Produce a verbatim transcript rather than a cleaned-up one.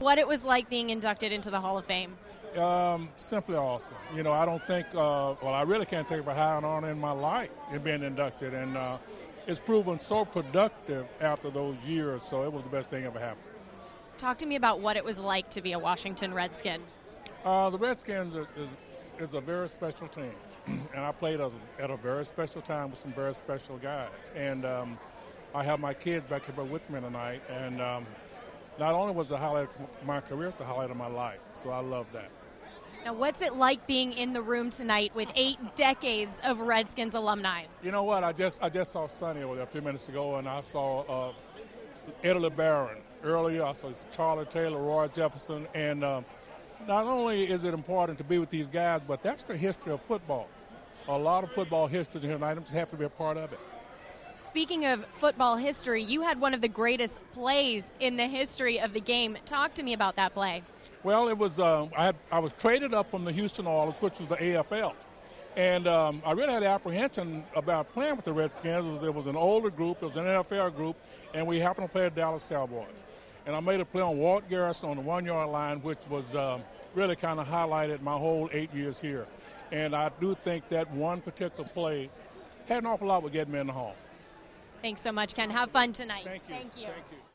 what it was like being inducted into the Hall of Fame. Um, simply awesome. You know, I don't think, uh, well, I really can't think of a higher honor in my life in being inducted. And uh, it's proven so productive after those years, so it was the best thing ever happened. Talk to me about what it was like to be a Washington Redskin. Uh, the Redskins is, is, is a very special team. And I played at a, at a very special time with some very special guys. And um, I have my kids back here with me tonight. And um, not only was the highlight of my career, it's the highlight of my life. So I love that. Now, what's it like being in the room tonight with eight decades of Redskins alumni? You know what? I just I just saw Sonny over there a few minutes ago, and I saw uh, Eddie LeBaron earlier. I saw Charlie Taylor, Roy Jefferson. And um, not only is it important to be with these guys, but that's the history of football. A lot of football history here tonight. I'm just happy to be a part of it. Speaking of football history, you had one of the greatest plays in the history of the game. Talk to me about that play. Well, it was uh, I, had, I was traded up from the Houston Oilers, which was the A F L. And um, I really had apprehension about playing with the Redskins. It was, it was an older group. It was an N F L group. And we happened to play the Dallas Cowboys. And I made a play on Walt Garrison on the one-yard line, which was um, really kind of highlighted my whole eight years here. And I do think that one particular play had an awful lot with getting me in the hall. Thanks so much, Ken. Have fun tonight. Thank you. Thank you. Thank you.